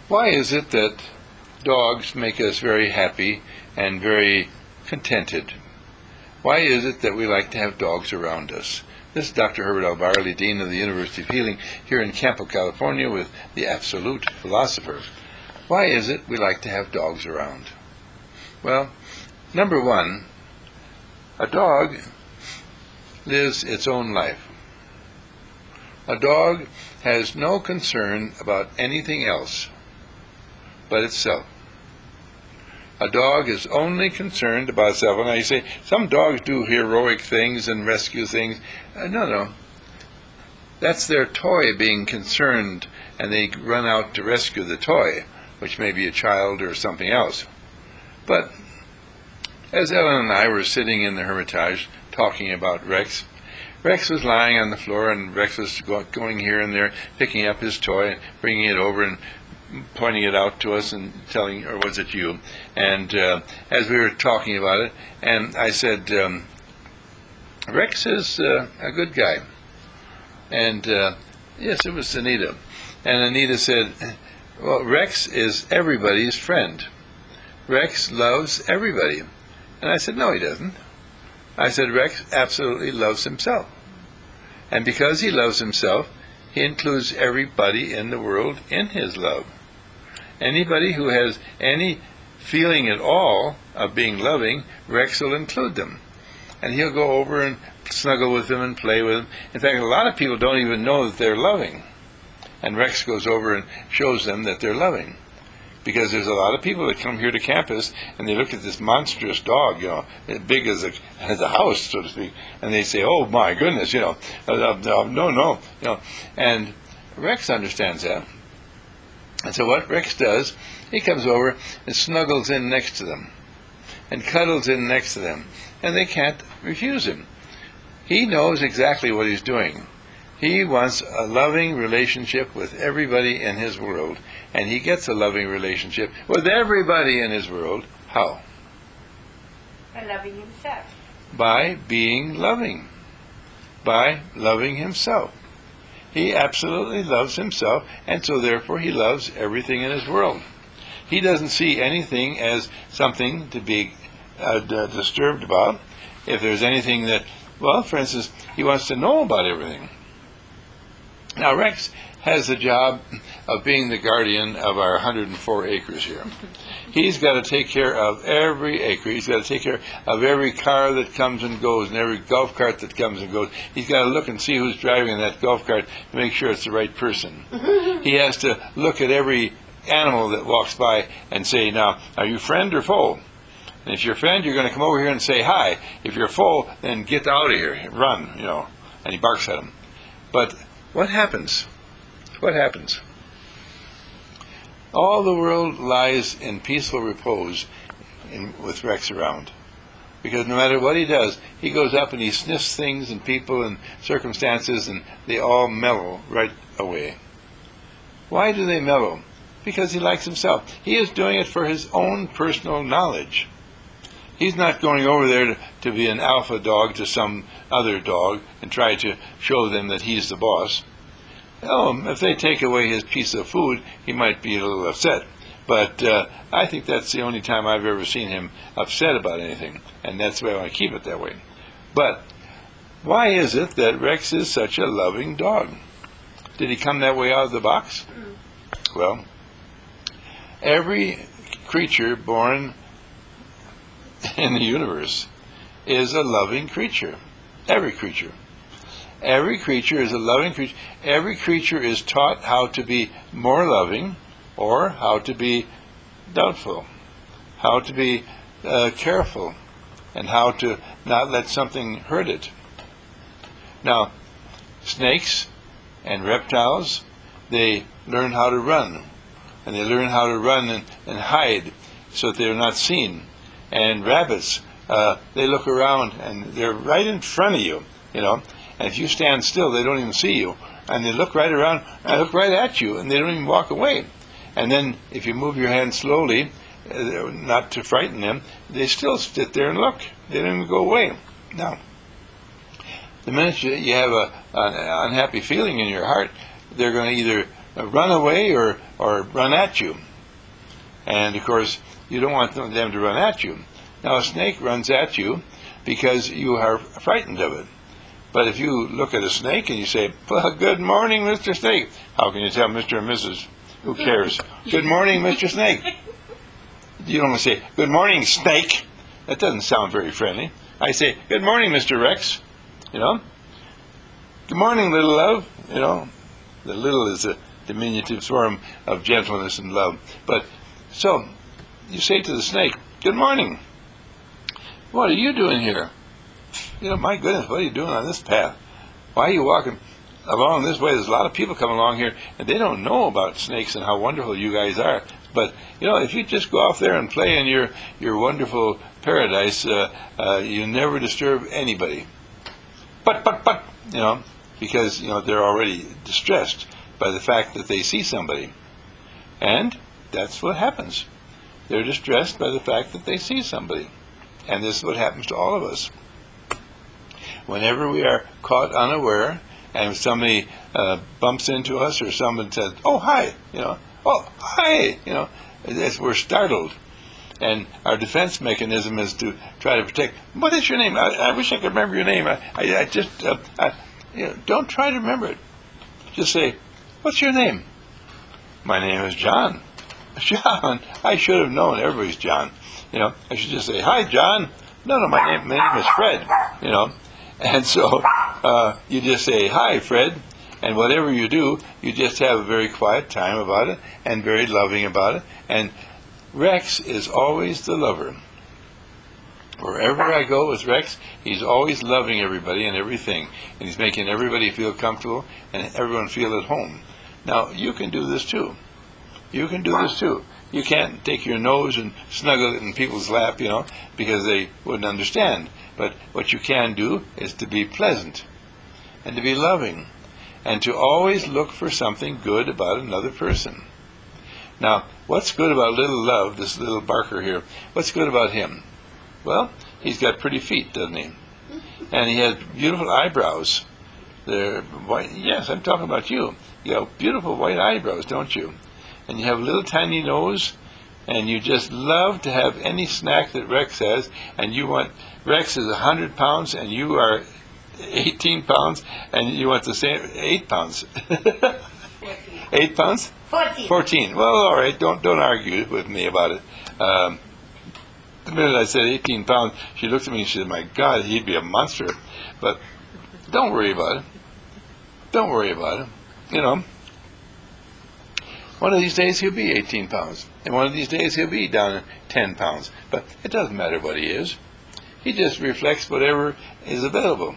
Why is it that dogs make us very happy and very contented? Why is it that we like to have dogs around us? This is Dr. Herbert L. Barley, Dean of the University of Healing, here in Campo, California, with the Absolute Philosopher. Why is it we like to have dogs around? Well, number one, a dog lives its own life. A dog has no concern about anything else but itself. A dog is only concerned about itself. And I say, some dogs do heroic things and rescue things. No. That's their toy being concerned, and they run out to rescue the toy, which may be a child or something else. But as Ellen and I were sitting in the Hermitage talking about Rex, Rex was lying on the floor, and Rex was going here and there, picking up his toy, bringing it over and pointing it out to us and telling, or was it you? And as we were talking about it, and I said, Rex is a good guy. And yes, it was Anita. And Anita said, well, Rex is everybody's friend. Rex loves everybody. And I said, no, he doesn't. I said, Rex absolutely loves himself. And because he loves himself, he includes everybody in the world in his love. Anybody who has any feeling at all of being loving, Rex will include them. And he'll go over and snuggle with them and play with them. In fact, a lot of people don't even know that they're loving. And Rex goes over and shows them that they're loving. Because there's a lot of people that come here to campus and they look at this monstrous dog, as big as a house, so to speak, and they say, oh my goodness, no. And Rex understands that. And so what Rex does, he comes over and snuggles in next to them and cuddles in next to them, and they can't refuse him. He knows exactly what he's doing. He wants a loving relationship with everybody in his world, and he gets a loving relationship with everybody in his world. How? By loving himself. By being loving. By loving himself. He absolutely loves himself, and so therefore he loves everything in his world. He doesn't see anything as something to be disturbed about. If there's anything that, well, for instance, he wants to know about everything. Now, Rex has the job of being the guardian of our 104 acres here. He's got to take care of every acre. He's got to take care of every car that comes and goes and every golf cart that comes and goes. He's got to look and see who's driving that golf cart to make sure it's the right person. He has to look at every animal that walks by and say, now, are you friend or foe? And if you're a friend, you're going to come over here and say hi. If you're a foe, then get out of here, run, and he barks at him. But what happens? What happens? All the world lies in peaceful repose with Rex around. Because no matter what he does, he goes up and he sniffs things and people and circumstances, and they all mellow right away. Why do they mellow? Because he likes himself. He is doing it for his own personal knowledge. He's not going over there to be an alpha dog to some other dog and try to show them that he's the boss. If they take away his piece of food, he might be a little upset. But I think that's the only time I've ever seen him upset about anything, and that's why I want to keep it that way. But why is it that Rex is such a loving dog? Did he come that way out of the box? Well, every creature born in the universe is a loving creature. Every creature. Every creature is a loving creature. Every creature is taught how to be more loving or how to be doubtful, how to be careful, and how to not let something hurt it. Now, snakes and reptiles, they learn how to run, and they learn how to run and hide so that they're not seen. And rabbits, they look around and they're right in front of you, and if you stand still, they don't even see you. And they look right around and look right at you, and they don't even walk away. And then if you move your hand slowly, not to frighten them, they still sit there and look. They don't even go away. Now, the minute you have an unhappy feeling in your heart, they're going to either run away or run at you. And, of course, you don't want them to run at you. Now, a snake runs at you because you are frightened of it. But if you look at a snake and you say, well, good morning, Mr. Snake, how can you tell Mr. and Mrs.? Who cares? Good morning, Mr. Snake. You don't say, good morning, Snake. That doesn't sound very friendly. I say, good morning, Mr. Rex. Good morning, little love. The little is a diminutive form of gentleness and love. But, so, you say to the snake, good morning. What are you doing here? My goodness, what are you doing on this path? Why are you walking along this way? There's a lot of people come along here, and they don't know about snakes and how wonderful you guys are. But, if you just go off there and play in your wonderful paradise, you never disturb anybody. But, because, they're already distressed by the fact that they see somebody. And that's what happens. They're distressed by the fact that they see somebody. And this is what happens to all of us. Whenever we are caught unaware, and somebody bumps into us, or someone says, "Oh, hi," "Oh, hi," we're startled, and our defense mechanism is to try to protect. What is your name? I wish I could remember your name. I just don't try to remember it. Just say, "What's your name?" "My name is John." "John, I should have known. Everybody's John." I should just say, "Hi, John." No, my name is Fred. And so you just say, "Hi, Fred," and whatever you do, you just have a very quiet time about it and very loving about it. And Rex is always the lover. Wherever I go with Rex, he's always loving everybody and everything, and he's making everybody feel comfortable and everyone feel at home. Now, you can do this too. You can do this too. You can't take your nose and snuggle it in people's lap, because they wouldn't understand. But what you can do is to be pleasant and to be loving and to always look for something good about another person. Now, what's good about little Love, this little Barker here? What's good about him? Well, he's got pretty feet, doesn't he? And he has beautiful eyebrows. They're white. Yes, I'm talking about you. You have beautiful white eyebrows, don't you? And you have a little tiny nose, and you just love to have any snack that Rex has, and you want, Rex is 100 pounds, and you are 18 pounds, and you want the same, 8 pounds. 8 pounds? 14. Well, all right, don't argue with me about it. The minute I said 18 pounds, she looked at me and she said, "My God, he'd be a monster." But don't worry about it. Don't worry about it. One of these days he'll be 18 pounds. And one of these days he'll be down at 10 pounds. But it doesn't matter what he is. He just reflects whatever is available.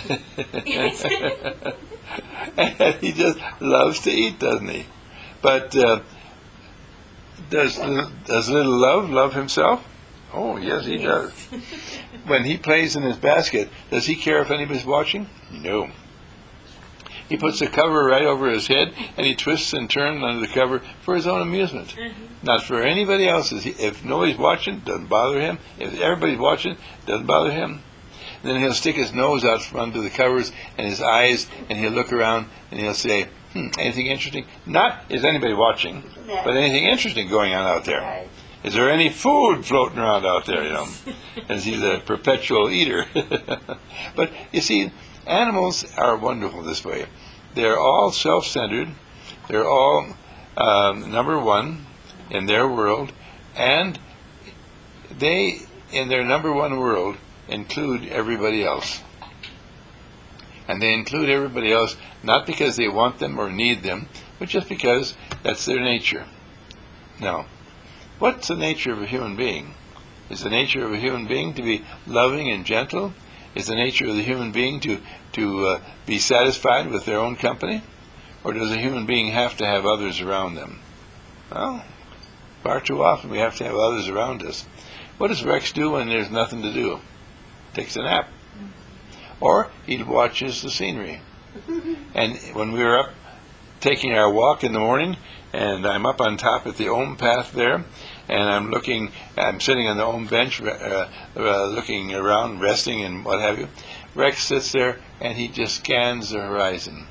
And he just loves to eat, doesn't he? But does little love himself? Oh, yes, he does. When he plays in his basket, does he care if anybody's watching? No. He puts the cover right over his head, and he twists and turns under the cover for his own amusement. Mm-hmm. Not for anybody else's. If nobody's watching, doesn't bother him. If everybody's watching, doesn't bother him. And then he'll stick his nose out from under the covers and his eyes, and he'll look around, and he'll say, anything interesting? Not, is anybody watching, but anything interesting going on out there? Right. Is there any food floating around out there, As he's a perpetual eater. But, you see, animals are wonderful this way. They're all self-centered. They're all number one in their world. And they, in their number one world, include everybody else. And they include everybody else not because they want them or need them, but just because that's their nature. Now, what's the nature of a human being? Is the nature of a human being to be loving and gentle? Is the nature of the human being to be satisfied with their own company? Or does a human being have to have others around them? Well, far too often we have to have others around us. What does Rex do when there's nothing to do? Takes a nap. Or he watches the scenery. And when we were up taking our walk in the morning, and I'm up on top at the Ohm path there, and I'm sitting on the Ohm bench, looking around, resting and what have you. Rex sits there, and he just scans the horizon.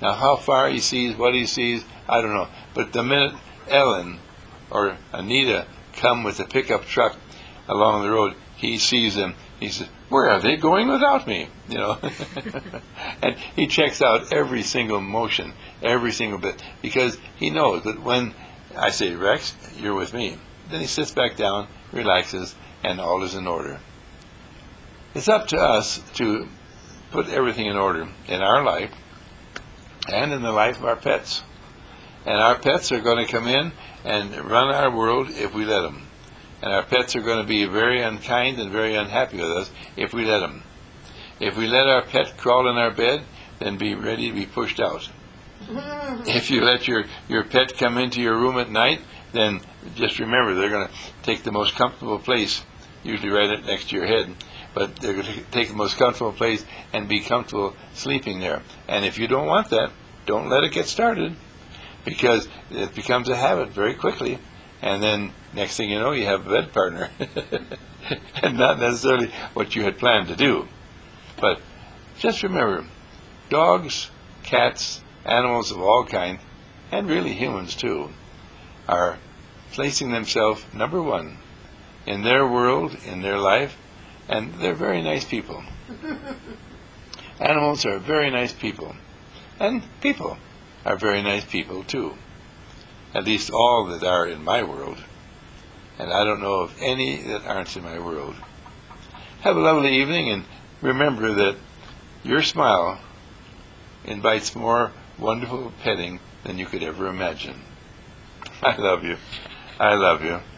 Now, how far he sees, what he sees, I don't know. But the minute Ellen or Anita come with a pickup truck along the road, he sees them. He says, "Where are they going without me?" You know, and he checks out every single motion, every single bit, because he knows that when I say, "Rex, you're with me," then he sits back down, relaxes, and all is in order. It's up to us to put everything in order in our life and in the life of our pets. And our pets are going to come in and run our world if we let them. And our pets are going to be very unkind and very unhappy with us if we let them. If we let our pet crawl in our bed, then be ready to be pushed out. If you let your pet come into your room at night, then just remember they're going to take the most comfortable place, usually right next to your head, but they're going to take the most comfortable place and be comfortable sleeping there. And if you don't want that, don't let it get started, because it becomes a habit very quickly, and then next thing you know, you have a bed partner, and not necessarily what you had planned to do. But just remember, dogs, cats, animals of all kinds, and really humans too, are placing themselves number one in their world, in their life, and they're very nice people. Animals are very nice people, and people are very nice people too. At least all that are in my world, and I don't know of any that aren't in my world. Have a lovely evening, and remember that your smile invites more wonderful petting than you could ever imagine. I love you. I love you.